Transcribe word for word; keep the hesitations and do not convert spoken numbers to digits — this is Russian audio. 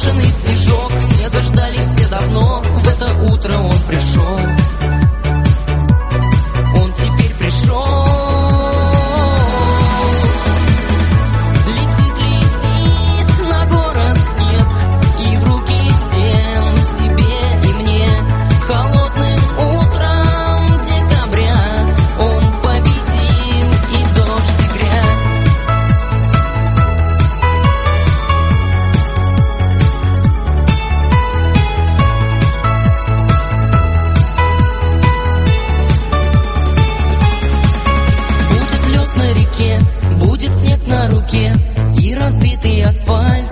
непрошенный снежок. Снега ждали все давно, в это утро он пришел. Он теперь пришел. Летит, летит на город снег, и в руки всем тебе и мне. Холодным утром декабря он победим и дождь, и грязь. Будет лед на реке, будет снег на руке и разбитый асфальт.